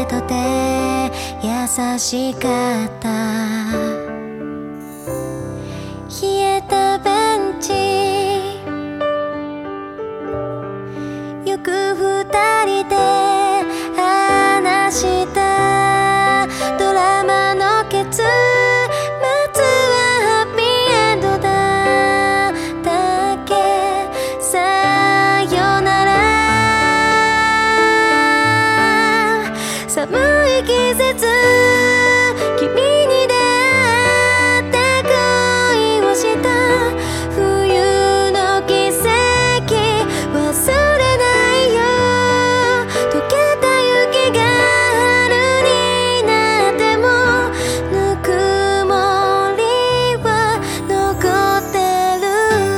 てとて優しかった。冷えたベンチ、よく二人で話したドラマの結末はハッピーエンドだったっけ。さよなら、寒い季節、君に出会って恋をした冬の奇跡忘れないよ。溶けた雪が春になってもぬくもりは残ってる。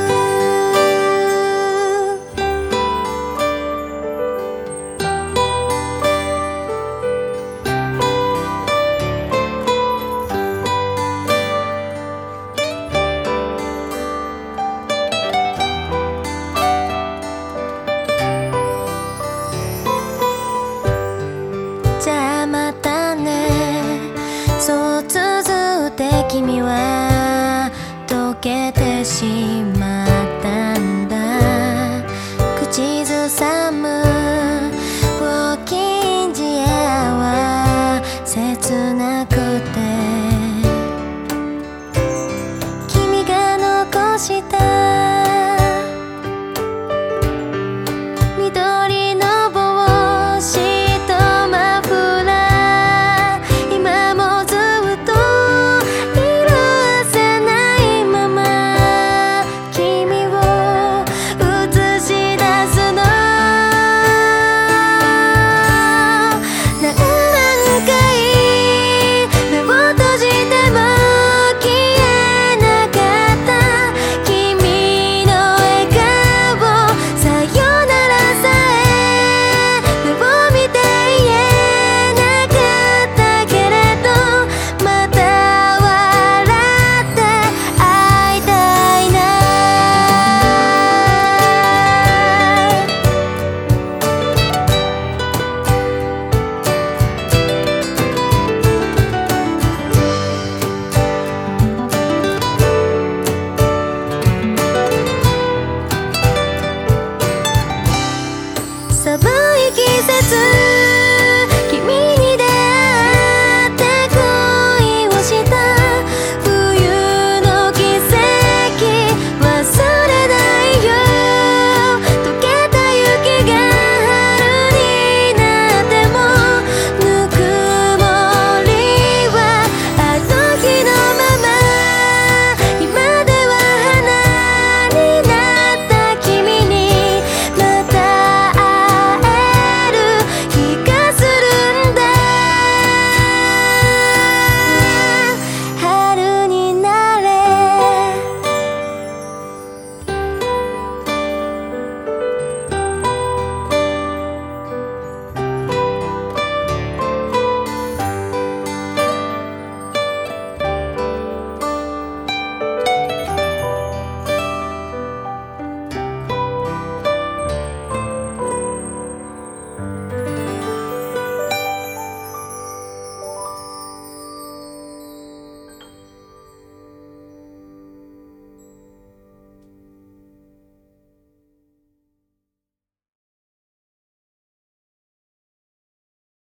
じゃあまたね、そう綴って君は溶けてしまったんだ。口ずさむウォーキンジエアは切なくて、君が残した